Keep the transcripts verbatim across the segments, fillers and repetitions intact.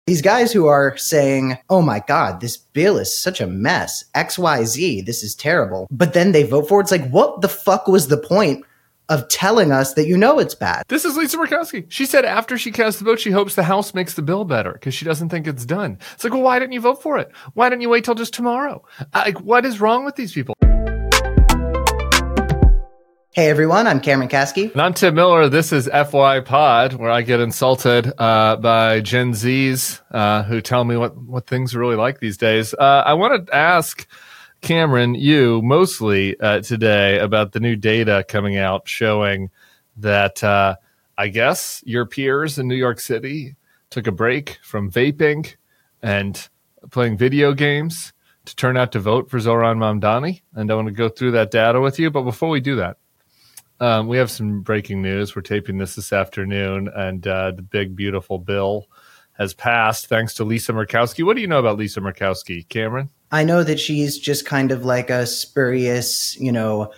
These guys who are saying, oh my God, this bill is such a mess, X Y Z, this is terrible. But then they vote for it. It's like, what the fuck was the point of telling us that you know it's bad? This is Lisa Murkowski. She said after she cast the vote, she hopes the House makes the bill better because she doesn't think it's done. It's like, well, why didn't you vote for it? Why didn't you wait till just tomorrow? Like, what is wrong with these people? Hey everyone, I'm Cameron Kasky. And I'm Tim Miller. This is F Y Pod, where I get insulted uh, by Gen Zs uh, who tell me what, what things are really like these days. Uh, I want to ask Cameron, you mostly uh, today about the new data coming out showing that uh, I guess your peers in New York City took a break from vaping and playing video games to turn out to vote for Zohran Mamdani. And I want to go through that data with you. But before we do that, Um, we have some breaking news. We're taping this this afternoon, and uh, the big, beautiful bill has passed thanks to Lisa Murkowski. What do you know about Lisa Murkowski, Cameron? I know that she's just kind of like a spurious, you know,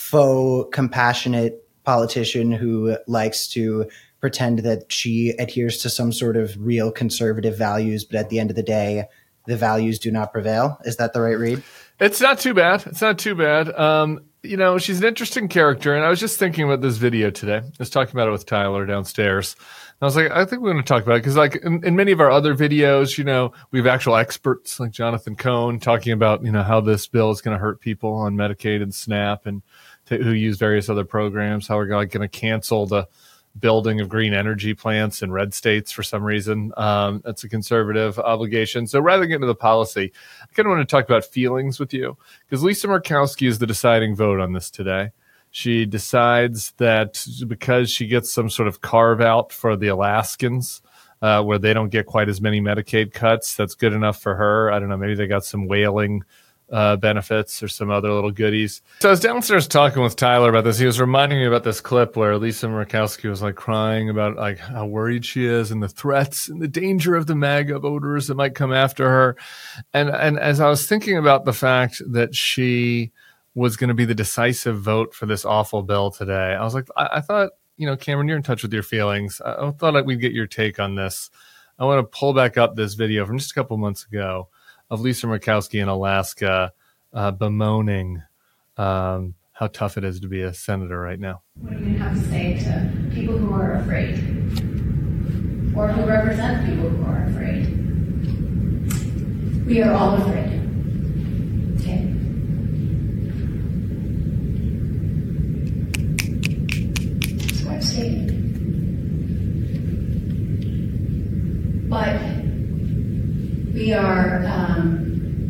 faux compassionate politician who likes to pretend that she adheres to some sort of real conservative values, but at the end of the day, the values do not prevail. Is that the right read? It's not too bad. It's not too bad. Um, you know, she's an interesting character, and I was just thinking about this video today. I was talking about it with Tyler downstairs. And I was like, I think we're going to talk about it because, like, in, in many of our other videos, you know, we have actual experts like Jonathan Cohn talking about, you know, how this bill is going to hurt people on Medicaid and SNAP and t- who use various other programs, how we're like, going to cancel the building of green energy plants in red states for some reason. Um, that's a conservative obligation. So rather than get into the policy, I kind of want to talk about feelings with you because Lisa Murkowski is the deciding vote on this today. She decides that because she gets some sort of carve out for the Alaskans, uh, where they don't get quite as many Medicaid cuts, that's good enough for her. I don't know, maybe they got some whaling Uh, benefits or some other little goodies. So I was downstairs talking with Tyler about this. He was reminding me about this clip where Lisa Murkowski was like crying about like how worried she is and the threats and the danger of the MAGA voters that might come after her. And and as I was thinking about the fact that she was going to be the decisive vote for this awful bill today, I was like, I, I thought, you know, Cameron, you're in touch with your feelings. I, I thought like we'd get your take on this. I want to pull back up this video from just a couple months ago of Lisa Murkowski in Alaska uh, bemoaning um, how tough it is to be a senator right now. What do you have to say to people who are afraid or who represent people who are afraid? We are all afraid. Okay? That's what I've stated. But we are, um,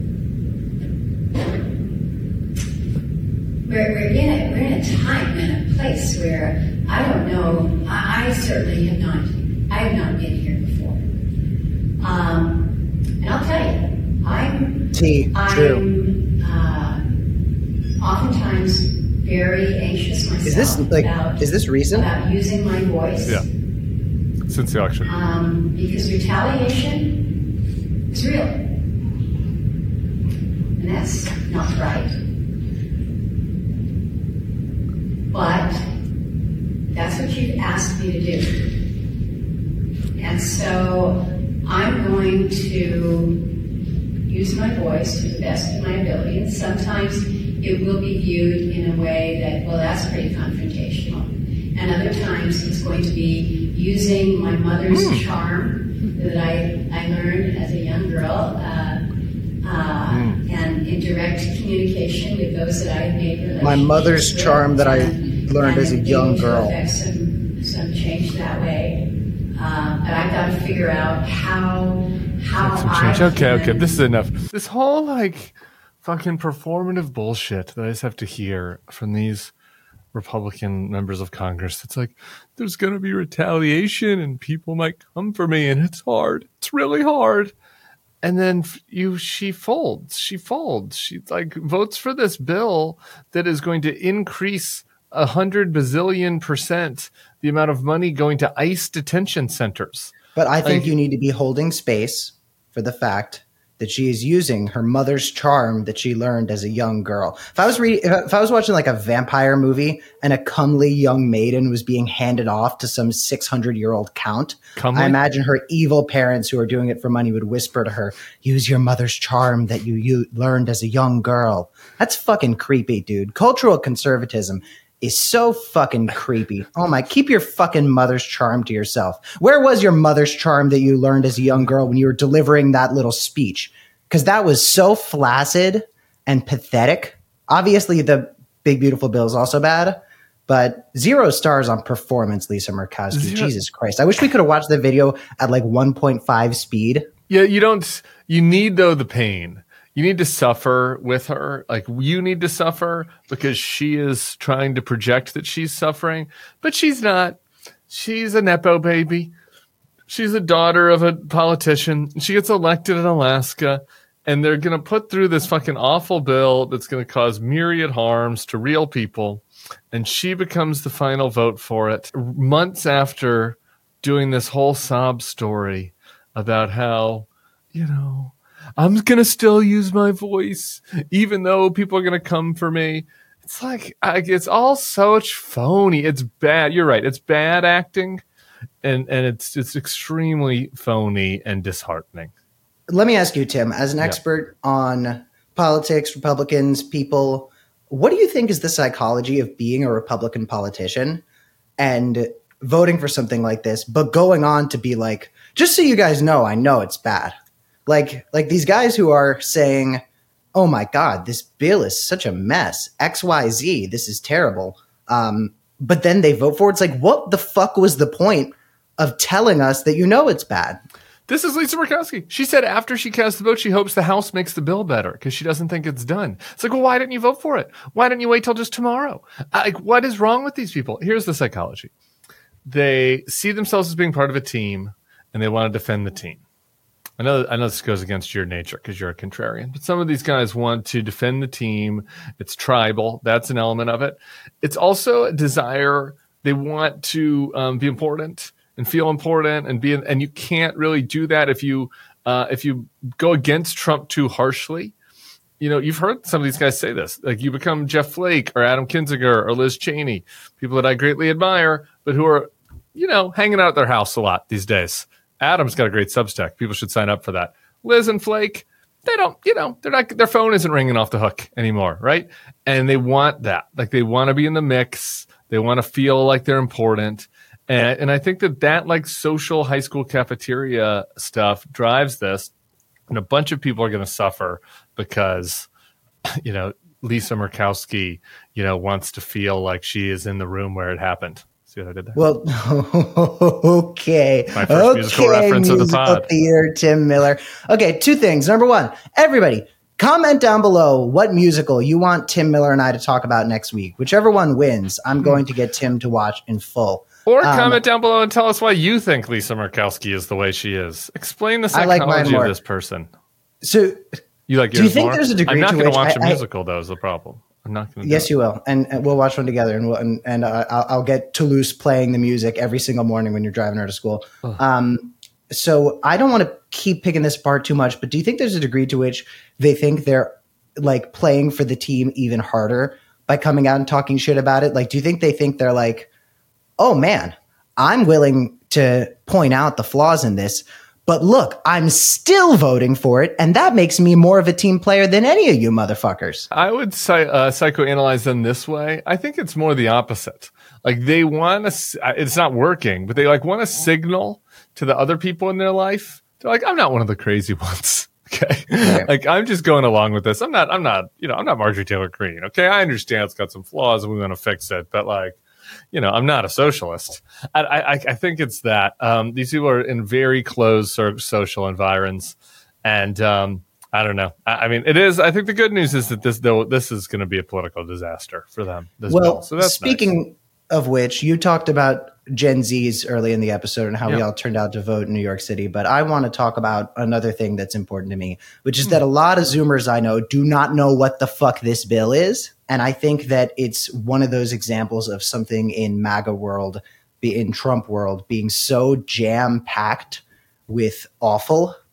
we're, we're, in a, we're in a time and a place where I don't know, I, I certainly have not, I have not been here before. Um, and I'll tell you, I'm, T, I'm true. Uh, oftentimes very anxious myself Is this like, about, is this recent? about using my voice. Yeah, since the election. Um, because retaliation is real. And that's not right. But that's what you've asked me to do. And so I'm going to use my voice to the best of my ability. And sometimes it will be viewed in a way that, well, that's pretty confrontational. And other times it's going to be using my mother's mm. charm that I, I learned as a young girl, uh, uh, mm. and in direct communication with those that I had made relationships My mother's with, charm that I and, learned and as a young girl. Affect some, some change that way. Um, but I've got to figure out how, how I Okay, can, okay, this is enough. This whole, like, fucking performative bullshit that I just have to hear from these Republican members of Congress. It's like, there's going to be retaliation and people might come for me and it's hard. It's really hard. And then you, she folds, she folds. She like votes for this bill that is going to increase a hundred bazillion percent the amount of money going to ICE detention centers. But I think like, you need to be holding space for the fact that she is using her mother's charm that she learned as a young girl. If I was reading, if I was watching like a vampire movie and a comely young maiden was being handed off to some six hundred year old count, comely? I imagine her evil parents who are doing it for money would whisper to her, use your mother's charm that you, you learned as a young girl. That's fucking creepy, dude. Cultural conservatism is so fucking creepy. Oh my, keep your fucking mother's charm to yourself. Where was your mother's charm that you learned as a young girl when you were delivering that little speech? Because that was so flaccid and pathetic. Obviously, the Big Beautiful Bill is also bad, but zero stars on performance, Lisa Murkowski. Zero. Jesus Christ. I wish we could have watched the video at like one point five speed. Yeah, you don't, you need though the pain. You need to suffer with her. Like you need to suffer because she is trying to project that she's suffering, but she's not. She's a Nepo baby. She's a daughter of a politician. She gets elected in Alaska, and they're going to put through this fucking awful bill that's going to cause myriad harms to real people. And she becomes the final vote for it months after doing this whole sob story about how, you know, I'm going to still use my voice, even though people are going to come for me. It's like, I, it's all such phony. It's bad. You're right. It's bad acting, and, and it's it's extremely phony and disheartening. Let me ask you, Tim, as an expert yeah. on politics, Republicans, people, what do you think is the psychology of being a Republican politician and voting for something like this, but going on to be like, just so you guys know, I know it's bad. Like, like these guys who are saying, oh my God, this bill is such a mess. X Y Z, this is terrible. Um, but then they vote for it. It's like, what the fuck was the point of telling us that you know it's bad? This is Lisa Murkowski. She said after she casts the vote, she hopes the House makes the bill better because she doesn't think it's done. It's like, well, why didn't you vote for it? Why didn't you wait till just tomorrow? Like, what is wrong with these people? Here's the psychology. They see themselves as being part of a team, and they want to defend the team. I know I know this goes against your nature because you're a contrarian, but some of these guys want to defend the team. It's tribal. That's an element of it. It's also a desire. They want to um, be important and feel important and be, and you can't really do that if you uh, if you go against Trump too harshly. You know, you've heard some of these guys say this, like you become Jeff Flake or Adam Kinzinger or Liz Cheney, people that I greatly admire, but who are, you know, hanging out at their house a lot these days. Adam's got a great Substack. People should sign up for that. Liz and Flake, they don't, you know, they're not, their phone isn't ringing off the hook anymore, right? And they want that. Like they want to be in the mix. They want to feel like they're important. And, and I think that that like social high school cafeteria stuff drives this. And a bunch of people are going to suffer because, you know, Lisa Murkowski, you know, wants to feel like she is in the room where it happened. See what I did there? Well, okay. My first okay, musical reference musical of the pod. Theater, Tim Miller. Okay, two things. Number one, everybody, comment down below what musical you want Tim Miller and I to talk about next week. Whichever one wins, I'm going to get Tim to watch in full. Or um, comment down below and tell us why you think Lisa Murkowski is the way she is. Explain the psychology like of this person. So, you like do you think more? there's a degree I'm not to going which to watch I, a musical, I, though, is the problem. I'm not going to. Yes, you will, and, and we'll watch one together, and we'll, and, and uh, I'll, I'll get Toulouse playing the music every single morning when you're driving her to school. Oh. Um, so I don't want to keep picking this apart too much, but do you think there's a degree to which they think they're like playing for the team even harder by coming out and talking shit about it? Like, do you think they think they're like, oh man, I'm willing to point out the flaws in this, but look, I'm still voting for it, and that makes me more of a team player than any of you motherfuckers. I would say, uh, psychoanalyze them this way. I think it's more the opposite. Like they want to, it's not working, but they like want to signal to the other people in their life. They're like, I'm not one of the crazy ones. Okay. Right. Like I'm just going along with this. I'm not, I'm not, you know, I'm not Marjorie Taylor Greene. Okay. I understand it's got some flaws and we want to fix it, but like, you know, I'm not a socialist. I, I, I think it's that um, these people are in very closed social environs, and um, I don't know. I, I mean, it is. I think the good news is that this though this is going to be a political disaster for them. This well, bill. So that's speaking nice. Of which, you talked about Gen Zs early in the episode and how yeah. we all turned out to vote in New York City. But I want to talk about another thing that's important to me, which is mm. that a lot of Zoomers I know do not know what the fuck this bill is. And I think that it's one of those examples of something in MAGA world, in Trump world, being so jam-packed with awful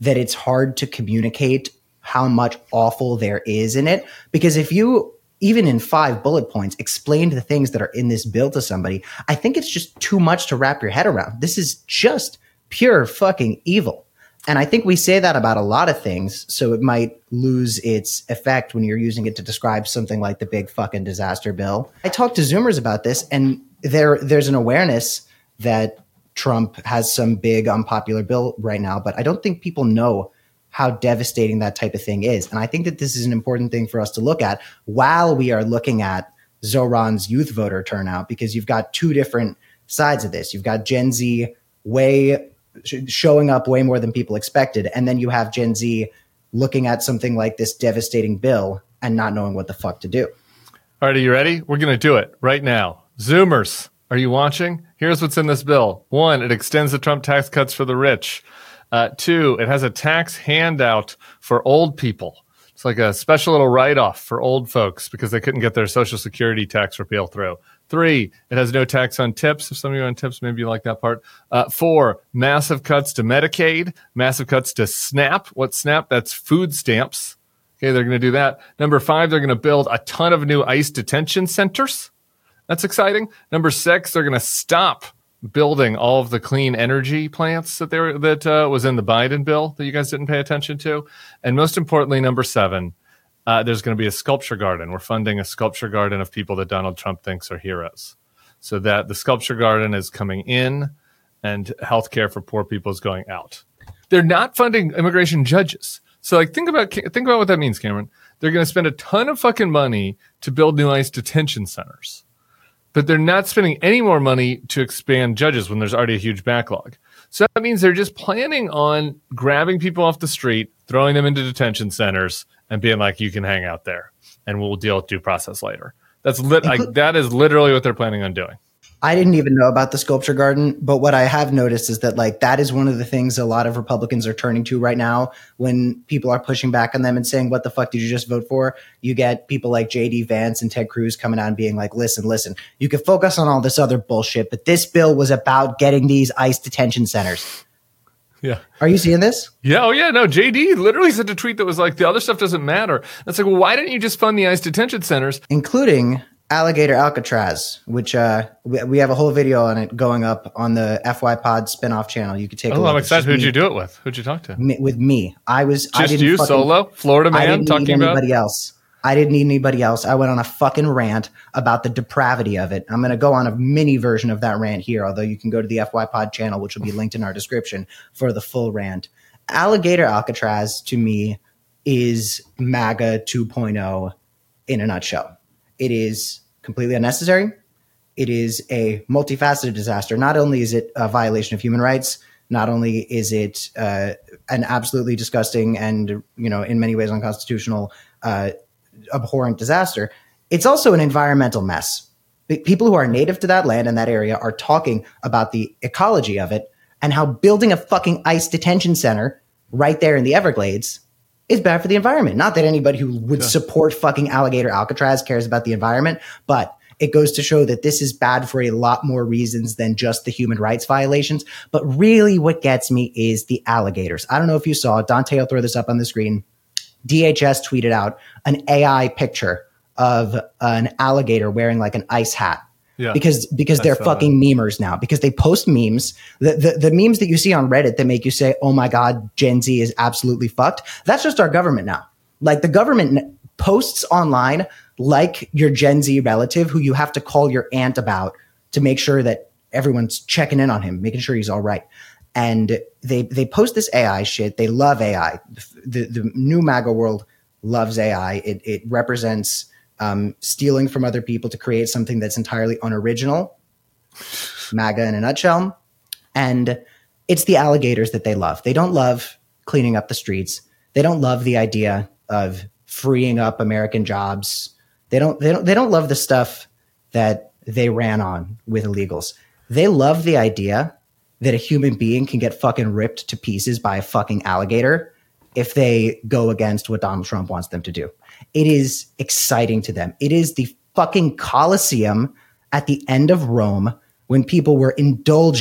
that it's hard to communicate how much awful there is in it. Because if you, even in five bullet points, explained the things that are in this bill to somebody, I think it's just too much to wrap your head around. This is just pure fucking evil. And I think we say that about a lot of things, so it might lose its effect when you're using it to describe something like the big fucking disaster bill. I talked to Zoomers about this, and there there's an awareness that Trump has some big unpopular bill right now, but I don't think people know how devastating that type of thing is. And I think that this is an important thing for us to look at while we are looking at Zoran's youth voter turnout, because you've got two different sides of this. You've got Gen Z way showing up way more than people expected. And then you have Gen Z looking at something like this devastating bill and not knowing what the fuck to do. All right, are you ready? We're going to do it right now. Zoomers, are you watching? Here's what's in this bill. One, it extends the Trump tax cuts for the rich. Uh, two, it has a tax handout for old people. It's like a special little write-off for old folks because they couldn't get their Social Security tax repeal through. Three, it has no tax on tips. If some of you are on tips, maybe you like that part. Uh, four, massive cuts to Medicaid, massive cuts to SNAP. What's SNAP? That's food stamps. Okay, they're going to do that. Number five, they're going to build a ton of new ICE detention centers. That's exciting. Number six, they're going to stop building all of the clean energy plants that they were, that uh, was in the Biden bill that you guys didn't pay attention to. And most importantly, number seven, uh, there's going to be a sculpture garden. We're funding a sculpture garden of people that Donald Trump thinks are heroes. So that the sculpture garden is coming in and healthcare for poor people is going out. They're not funding immigration judges. So like think about think about what that means, Cameron. They're going to spend a ton of fucking money to build new ICE detention centers. But they're not spending any more money to expand judges when there's already a huge backlog. So that means they're just planning on grabbing people off the street, throwing them into detention centers, and being like, you can hang out there, and we'll deal with due process later. That's lit- like, that is literally what they're planning on doing. I didn't even know about the sculpture garden, but what I have noticed is that like that is one of the things a lot of Republicans are turning to right now when people are pushing back on them and saying, what the fuck did you just vote for? You get people like J D Vance and Ted Cruz coming out and being like, listen, listen, you can focus on all this other bullshit, but this bill was about getting these ICE detention centers. Yeah. Are you seeing this? Yeah. Oh, yeah. No, J D literally sent a tweet that was like, the other stuff doesn't matter. That's like, well, why didn't you just fund the ICE detention centers? Including Alligator Alcatraz, which uh, we, we have a whole video on it going up on the F Y Pod spinoff channel. You could take oh, a look. I'm excited. Who'd me. you do it with? Who'd you talk to? Me, with me. I was just I didn't you fucking, solo, Florida man, I didn't talking need about anybody else. I didn't need anybody else. I went on a fucking rant about the depravity of it. I'm going to go on a mini version of that rant here, although you can go to the F Y Pod channel, which will be linked in our description for the full rant. Alligator Alcatraz to me is MAGA two point oh in a nutshell. It is completely unnecessary. It is a multifaceted disaster. Not only is it a violation of human rights, not only is it uh, an absolutely disgusting and, you know, in many ways unconstitutional, uh, abhorrent disaster, it's also an environmental mess. People who are native to that land and that area are talking about the ecology of it and how building a fucking ICE detention center right there in the Everglades is bad for the environment. Not that anybody who would yeah. support fucking Alligator Alcatraz cares about the environment, but it goes to show that this is bad for a lot more reasons than just the human rights violations. But really what gets me is the alligators. I don't know if you saw, Dante will throw this up on the screen. D H S tweeted out an A I picture of an alligator wearing like an ice hat. Yeah, because because they're fucking that. memers now, because they post memes. The, the the memes that you see on Reddit that make you say, oh my God, Gen Z is absolutely fucked. That's just our government now. Like the government posts online like your Gen Z relative who you have to call your aunt about to make sure that everyone's checking in on him, making sure he's all right. And they they post this A I shit. They love A I. The, the new MAGA world loves A I. It, it represents Um, stealing from other people to create something that's entirely unoriginal, MAGA in a nutshell. And it's the alligators that they love. They don't love cleaning up the streets. They don't love the idea of freeing up American jobs. They don't, they don't, they don't love the stuff that they ran on with illegals. They love the idea that a human being can get fucking ripped to pieces by a fucking alligator if they go against what Donald Trump wants them to do. It is exciting to them. It is the fucking Colosseum at the end of Rome when people were indulging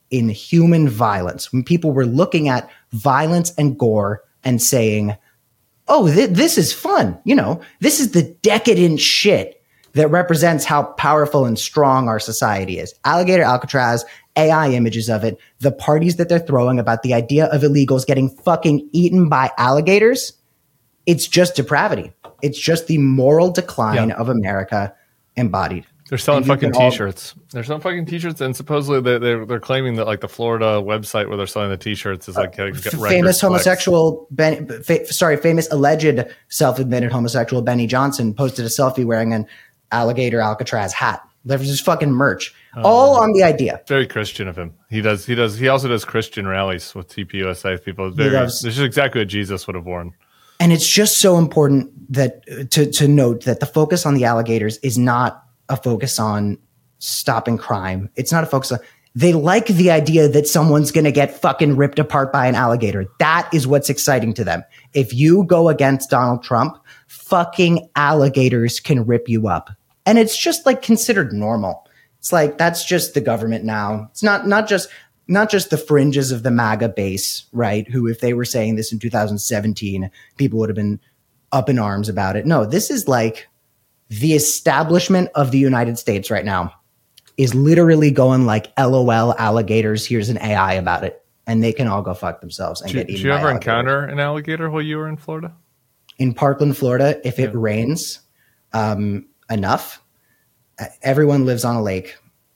in human violence, when people were looking at violence and gore and saying, oh, th- this is fun. You know, this is the decadent shit that represents how powerful and strong our society is. Alligator Alcatraz, A I images of it, the parties that they're throwing about the idea of illegals getting fucking eaten by alligators. It's just depravity. It's just the moral decline yeah. of America embodied. They're selling fucking all- T-shirts. They're selling fucking T-shirts, and supposedly they're, they're they're claiming that like the Florida website where they're selling the T-shirts is like getting F- record famous clicks. homosexual, ben, fa- sorry, famous alleged self-admitted homosexual Benny Johnson posted a selfie wearing an alligator Alcatraz hat. There was just fucking merch, Oh, all on the idea. Very Christian of him. He does. He does. He also does Christian rallies with T P U S A people. It's very, loves- this is exactly what Jesus would have worn. And it's just so important that uh, to to note that the focus on the alligators is not a focus on stopping crime. It's not a focus on. They like the idea that someone's going to get fucking ripped apart by an alligator. That is what's exciting to them. If you go against Donald Trump, fucking alligators can rip you up. And it's just like considered normal. It's like, that's just the government now. It's not, not just, not just the fringes of the MAGA base, right? Who, if they were saying this in two thousand seventeen, people would have been up in arms about it. No, this is like the establishment of the United States right now is literally going like, LOL alligators, here's an A I about it. And they can all go fuck themselves and Did, get did eaten you by ever alligators. encounter an alligator while you were in Florida? In Parkland, Florida, if it Yeah. rains um, enough, everyone lives on a lake.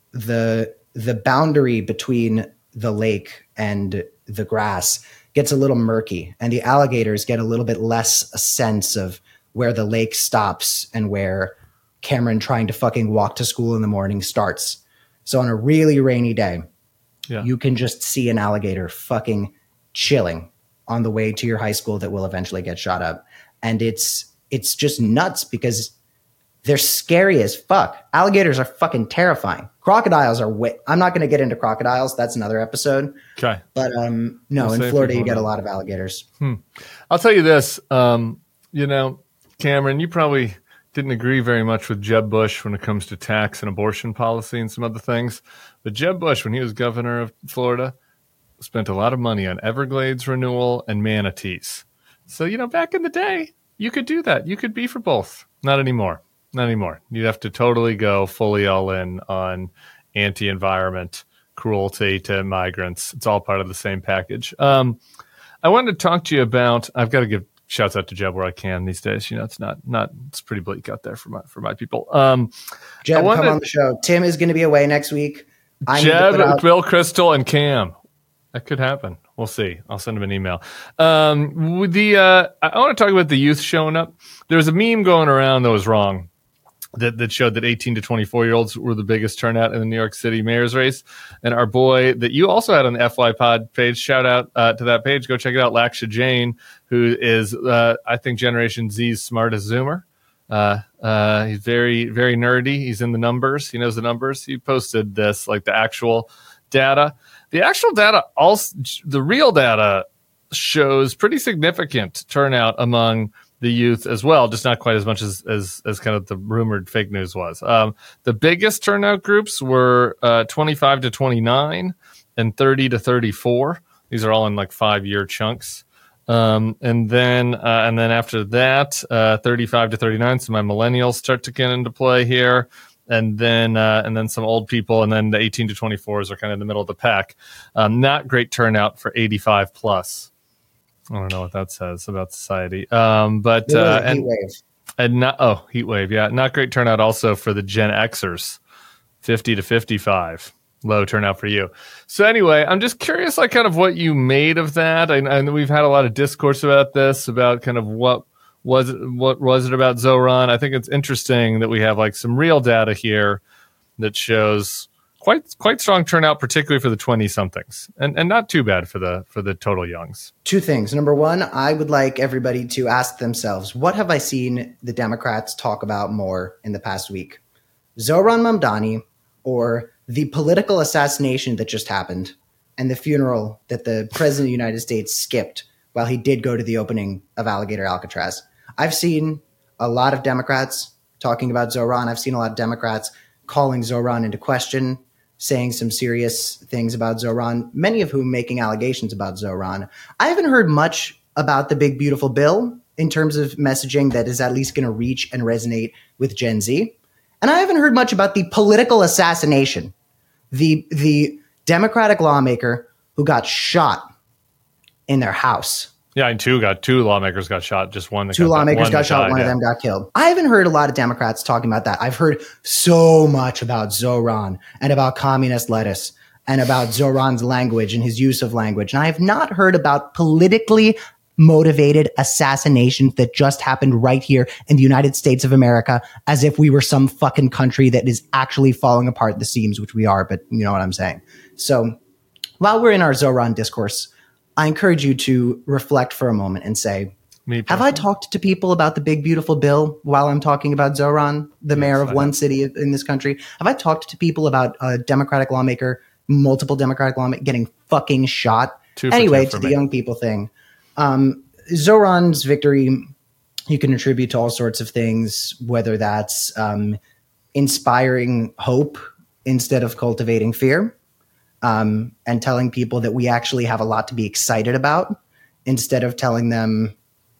The the boundary between the lake and the grass gets a little murky, and the alligators get a little bit less a sense of where the lake stops and where Cameron trying to fucking walk to school in the morning starts. So on a really rainy day, Yeah. you can just see an alligator fucking chilling on the way to your high school that will eventually get shot up. And it's it's just nuts because they're scary as fuck. Alligators are fucking terrifying. Crocodiles are way I'm not going to get into crocodiles. That's another episode. Okay. But um no, We'll in save Florida you people get a that. lot of alligators. I'll tell you this. Um, you know, Cameron, you probably didn't agree very much with Jeb Bush when it comes to tax and abortion policy and some other things. But Jeb Bush, when he was governor of Florida, spent a lot of money on Everglades renewal and manatees. So, you know, back in the day, you could do that. You could be for both. Not anymore. Not anymore. You'd have to totally go fully all in on anti-environment, cruelty to migrants. It's all part of the same package. Um, I wanted to talk to you about, I've got to give shouts out to Jeb where I can these days. You know, it's not, not, it's pretty bleak out there for my, for my people. Um, Jeb, wanted- come on the show. Tim is going to be away next week. I need to Jeb, put out- Bill Crystal, and Cam. That could happen. We'll see. I'll send him an email. Um, with the, uh, I want to talk about the youth showing up. There was a meme going around that was wrong. That, that showed that eighteen to twenty-four year olds were the biggest turnout in the New York City mayor's race. And our boy that you also had on the F Y Pod page, shout out uh, to that page. Go check it out. Laksha Jain, who is, uh, I think, Generation Z's smartest Zoomer. Uh, uh, he's very, very nerdy. He's in the numbers. He knows the numbers. He posted this, like the actual data. The actual data, also, the real data shows pretty significant turnout among the youth as well, just not quite as much as as, as kind of the rumored fake news was. Um, the biggest turnout groups were uh, twenty-five to twenty-nine and thirty to thirty-four. These are all in like five year chunks. Um, and then uh, and then after that, uh, thirty-five to thirty-nine. So my millennials start to get into play here. And then uh, and then some old people, and then the eighteen to twenty-fours are kind of in the middle of the pack. Um, not great turnout for eighty-five plus. I don't know what that says about society. Um, but There was uh, a and, heat wave. and not oh heat wave, yeah, not great turnout also for the Gen Xers, fifty to fifty-five. Low turnout for you. So anyway, I'm just curious, like, kind of what you made of that. And, and we've had a lot of discourse about this, about kind of what was it, what was it about Zoran. I think it's interesting that we have like some real data here that shows quite quite strong turnout, particularly for the twenty somethings, and and not too bad for the for the total youngs. Two things. Number one, I would like everybody to ask themselves, what have I seen the Democrats talk about more in the past week? Zoran Mamdani or the political assassination that just happened and the funeral that the president of the United States skipped while he did go to the opening of Alligator Alcatraz? I've seen a lot of Democrats talking about Zoran. I've seen a lot of Democrats calling Zoran into question, saying some serious things about Zoran, many of whom making allegations about Zoran. I haven't heard much about the big, beautiful bill in terms of messaging that is at least going to reach and resonate with Gen Z. And I haven't heard much about the political assassination, the the Democratic lawmaker who got shot in their house. Yeah, and two got two lawmakers got shot. Just one that two got, lawmakers one got shot. Died, one yeah. of them got killed. I haven't heard a lot of Democrats talking about that. I've heard so much about Zoran and about communist lettuce and about Zoran's language and his use of language. And I have not heard about politically motivated assassinations that just happened right here in the United States of America, as if we were some fucking country that is actually falling apart at the seams, which we are, but you know what I'm saying. So while we're in our Zoran discourse, I encourage you to reflect for a moment and say, Me have I talked to people about the big, beautiful bill while I'm talking about Zoran, the yes, mayor of I one have. city in this country? Have I talked to people about a Democratic lawmaker, multiple Democratic lawmakers getting fucking shot? Two for anyway, two for to the me. young people thing. Um, Zoran's victory, you can attribute to all sorts of things, whether that's um, inspiring hope instead of cultivating fear. Um, and telling people that we actually have a lot to be excited about instead of telling them,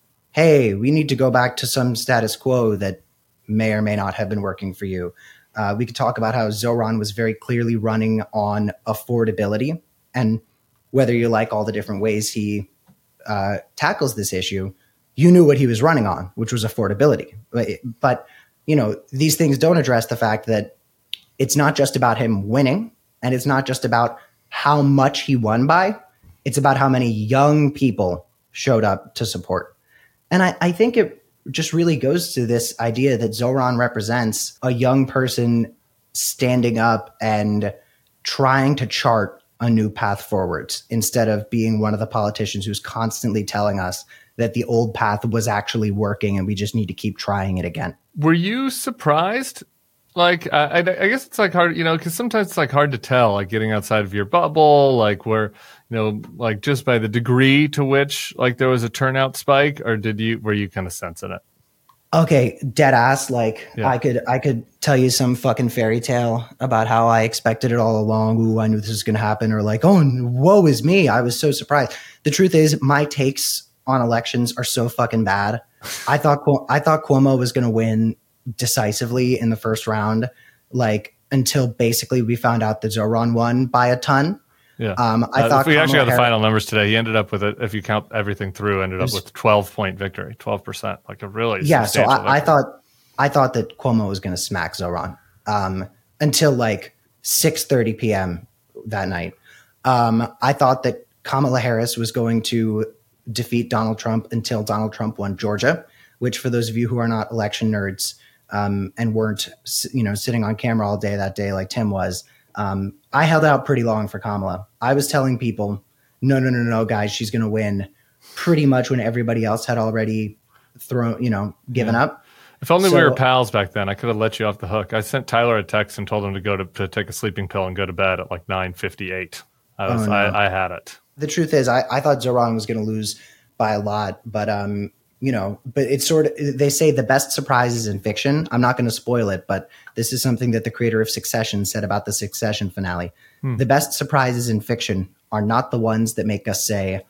hey, we need to go back to some status quo that may or may not have been working for you. Uh, we could talk about how Zoran was very clearly running on affordability, and whether you like all the different ways he uh, tackles this issue, you knew what he was running on, which was affordability. But, but, you know, these things don't address the fact that it's not just about him winning. And it's not just about how much he won by. It's about how many young people showed up to support. And I, I think it just really goes to this idea that Zoran represents a young person standing up and trying to chart a new path forwards instead of being one of the politicians who's constantly telling us that the old path was actually working and we just need to keep trying it again. Were you surprised? Like, I, I guess it's like hard, you know, because sometimes it's like hard to tell, like getting outside of your bubble, like where, you know, like just by the degree to which like there was a turnout spike, or did you, were you kind of sensing it? Okay, dead ass. Like yeah. I could, I could tell you some fucking fairy tale about how I expected it all along. Ooh, I knew this was going to happen, or like, oh, woe is me. I was so surprised. The truth is, my takes on elections are so fucking bad. I thought, I thought Cuomo was going to win decisively in the first round, like until basically we found out that Zoran won by a ton. Yeah, um, I uh, thought we Kamala actually got the Harris, final numbers today. He ended up with it, if you count everything through, ended up with twelve point victory, twelve percent, like a really yeah. So I, I victory. thought I thought that Cuomo was going to smack Zoran um, until like six thirty p.m. that night. Um, I thought that Kamala Harris was going to defeat Donald Trump until Donald Trump won Georgia, which for those of you who are not election nerds, Um, and weren't, you know, sitting on camera all day that day like Tim was. Um, I held out pretty long for Kamala. I was telling people, no, no, no, no, guys, she's going to win pretty much when everybody else had already thrown, you know, given yeah. up. If only so, we were pals back then, I could have let you off the hook. I sent Tyler a text and told him to go to, to take a sleeping pill and go to bed at like nine fifty-eight. I was, oh, no. I, I had it. The truth is, I, I thought Zoran was going to lose by a lot, but, um, you know, but it's sort of, they say the best surprises in fiction. I'm not going to spoil it, but this is something that the creator of Succession said about the Succession finale. Hmm. The best surprises in fiction are not the ones that make us say,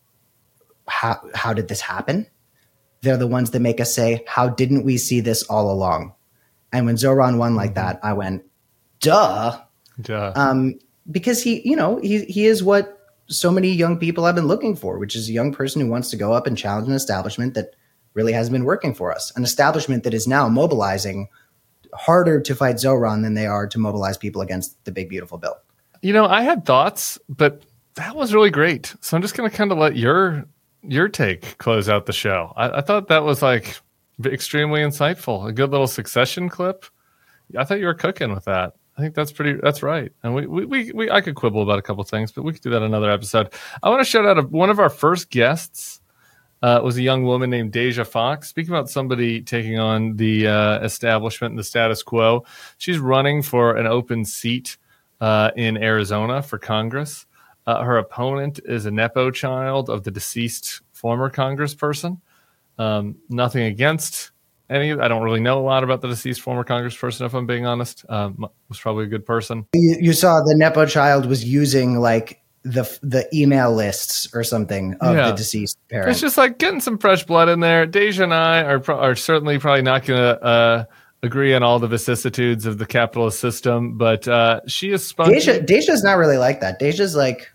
how, how did this happen? They're the ones that make us say, how didn't we see this all along? And when Zoran won like that, I went, duh. Duh. Um, because he, you know, he he is what so many young people have been looking for, which is a young person who wants to go up and challenge an establishment that really hasn't been working for us. An establishment that is now mobilizing harder to fight Zoran than they are to mobilize people against the big, beautiful bill. You know, I had thoughts, but that was really great. So I'm just going to kind of let your your take close out the show. I, I thought that was like extremely insightful. A good little Succession clip. I thought you were cooking with that. I think that's pretty, that's right. And we, we, we, we, I could quibble about a couple of things, but we could do that another episode. I want to shout out a, one of our first guests uh, was a young woman named Deja Fox. Speaking about somebody taking on the uh, establishment and the status quo. She's running for an open seat uh, in Arizona for Congress. Uh, her opponent is a Nepo child of the deceased former congressperson. Um, nothing against any. I don't really know a lot about the deceased former congressperson, if I'm being honest. Um, was probably a good person. You, you saw the Nepo child was using like the the email lists or something of Yeah. the deceased parent. It's just like getting some fresh blood in there. Deja and I are pro- are certainly probably not going to uh, agree on all the vicissitudes of the capitalist system, but uh, she is spunky. Deja, Deja's not really like that. Deja's like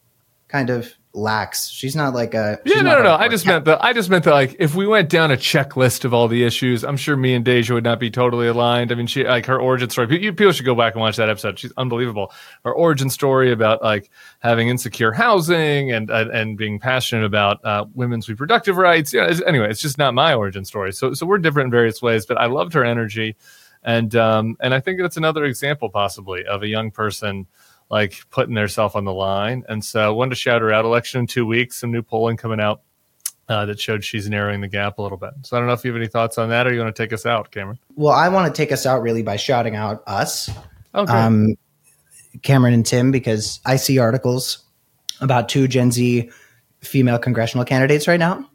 kind of lax. She's not like a she's Yeah, no, not no, no. hardcore. I just meant that. I just meant that. Like, if we went down a checklist of all the issues, I'm sure me and Deja would not be totally aligned. I mean, she like her origin story. People, people should go back and watch that episode. She's unbelievable. Her origin story about like having insecure housing and and, and being passionate about uh, women's reproductive rights. Yeah. It's, anyway, it's just not my origin story. So, so we're different in various ways. But I loved her energy, and um, and I think that's another example possibly of a young person like putting themselves on the line. And so I wanted to shout her out. Election in two weeks, some new polling coming out uh, that showed she's narrowing the gap a little bit. So I don't know if you have any thoughts on that, or you want to take us out, Cameron? Well, I want to take us out really by shouting out us, Okay. um, Cameron and Tim, because I see articles about two Gen Z female congressional candidates right now,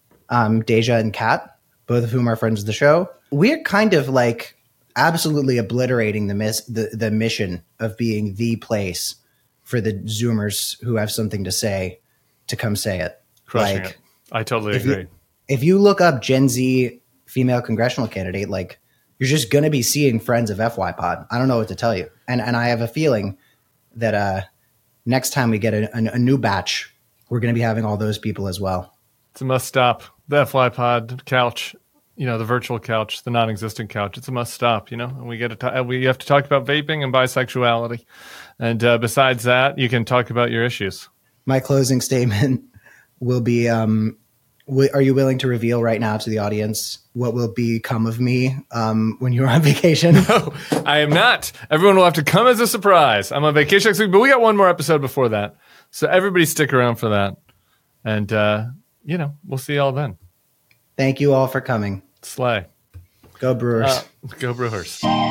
um, Deja and Kat, both of whom are friends of the show. We're kind of like absolutely obliterating the, mis- the the mission of being the place for the Zoomers who have something to say to come say it. Crushing like, it. I totally if agree. you, if you look up Gen Z female congressional candidate, like you're just going to be seeing friends of F Y Pod. I don't know what to tell you. And and I have a feeling that uh, next time we get a, a, a new batch, we're going to be having all those people as well. It's a must stop. The F Y Pod couch, you know, the virtual couch, the non-existent couch. It's a must stop, you know, and we get to ta- we have to talk about vaping and bisexuality. And uh, besides that, you can talk about your issues. My closing statement will be, um, w- are you willing to reveal right now to the audience what will become of me um, when you're on vacation? No, I am not. Everyone will have to come as a surprise. I'm on vacation next week, but we got one more episode before that. So everybody stick around for that. And, uh, you know, we'll see y'all then. Thank you all for coming. Slay. Go Brewers. Uh, go Brewers.